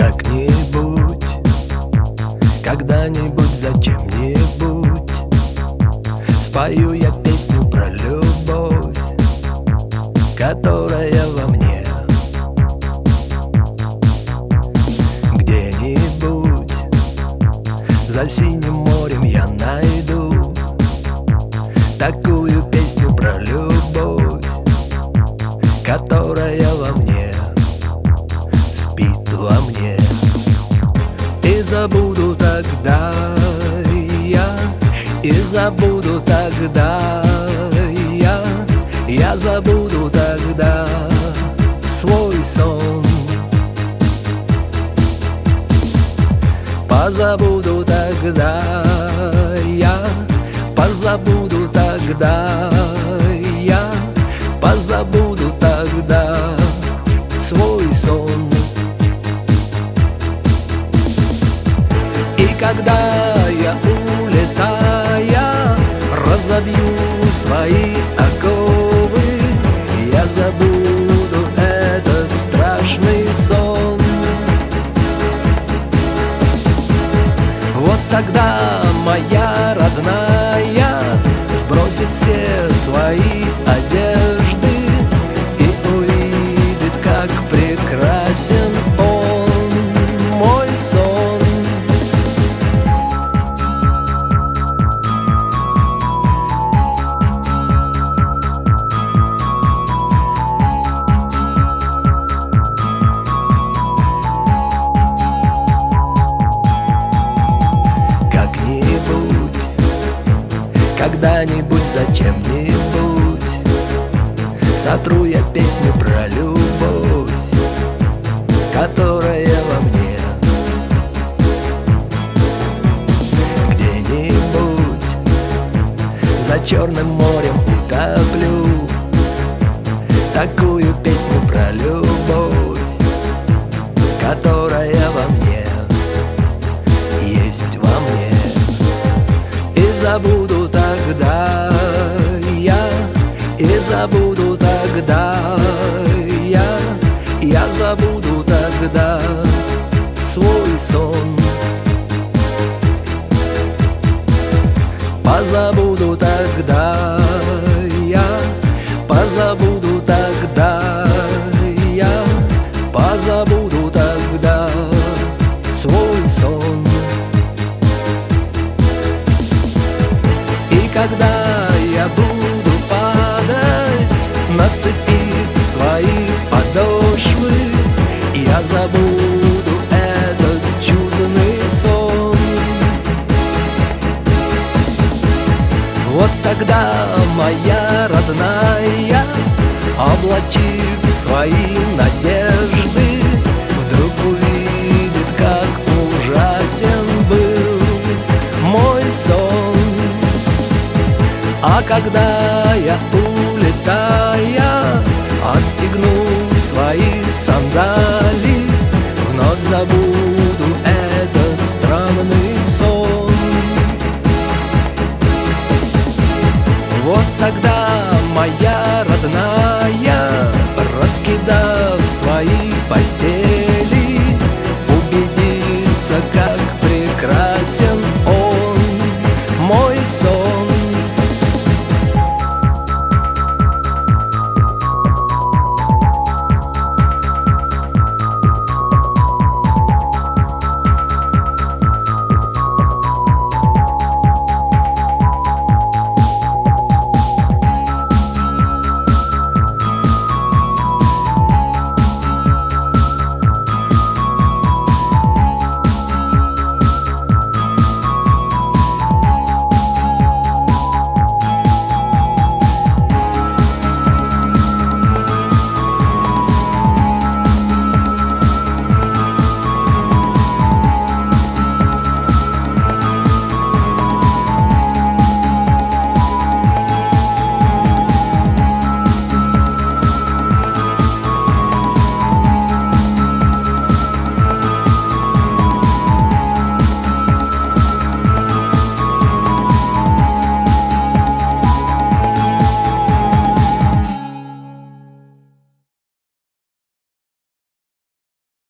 Как-нибудь, когда-нибудь, зачем-нибудь спою я песню про любовь, которая во мне. Где-нибудь за синим морем я найду такую песню про любовь, которая во мне, спит во мне. И забуду тогда я, и забуду тогда я забуду тогда свой сон. Позабуду тогда я, позабуду тогда я, позабуду тогда свой сон. И когда я, улетая, разобью свои оковы, я забуду этот страшный сон. Вот тогда моя родная сбросит все свои одежды и увидит, как прекрасен он, мой сон. Когда-нибудь, зачем-нибудь сотру я песню про любовь, которая во мне. Где-нибудь за Черным морем утоплю такую песню про любовь, которая во мне, есть во мне. И забуду тогда я, и забуду тогда я забуду тогда свой сон. Позабуду тогда я, позабуду тогда я, позабуду тогда свой сон. И когда я буду падать, нацепив свои подошвы, я забуду этот чудный сон. Вот тогда моя родная, облачив свои надежды, вдруг увидит, как ужасен был мой сон. А когда я, улетая, отстегну свои сандали, вновь забуду этот странный сон. Вот тогда моя родная, раскидав свои постели,